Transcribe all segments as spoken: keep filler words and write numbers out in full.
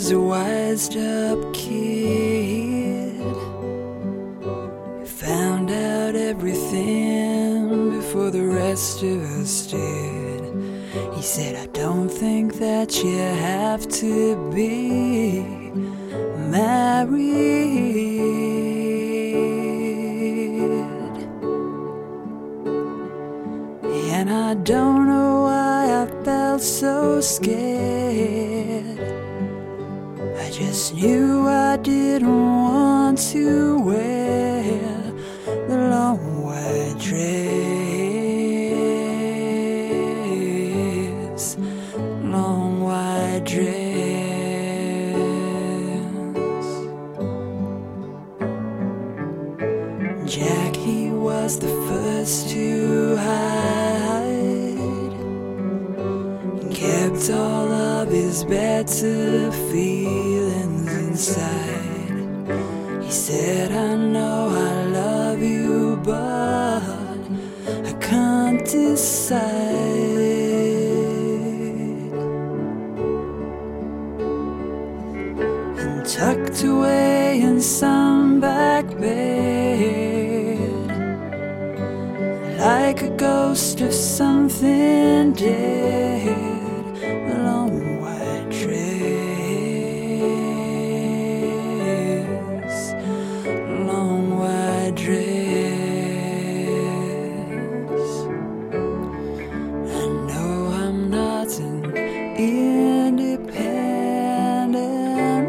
was a wised up kid. He found out everything before the rest of us did. He said, I don't think that you have to be married. And I don't know why I felt so scared. I just knew I didn't want to wear the long white dress, long white dress. Jack, he was the first to hide, kept all of his better feelings inside. He said, I know I love you, but I can't decide. And tucked away in some back bed, like a ghost of something dead, a long white dress, long white dress. I know I'm not an independent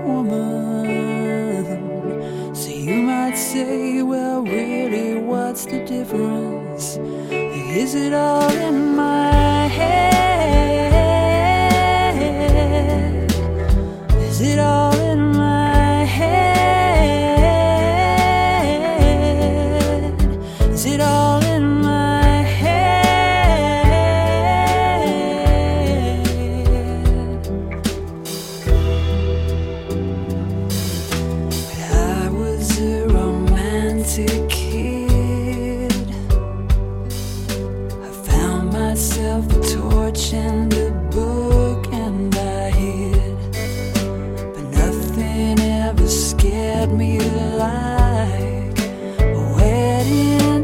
woman, so you might say, well, really, what's the difference? Is it all in my head? Is it all in my head? Is it all in my head? But I was a romantic kid. I found myself a torch and a book, and I hid. But nothing ever scared me like a wedding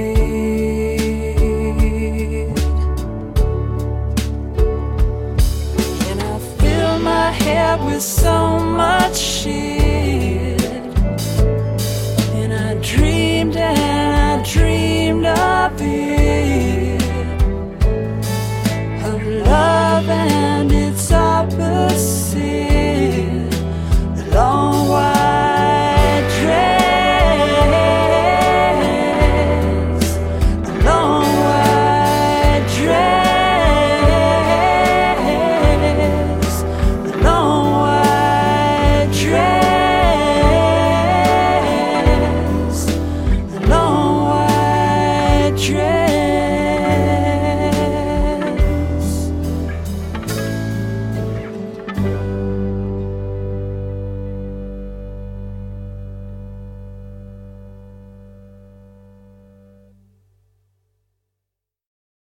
did. And I filled my head with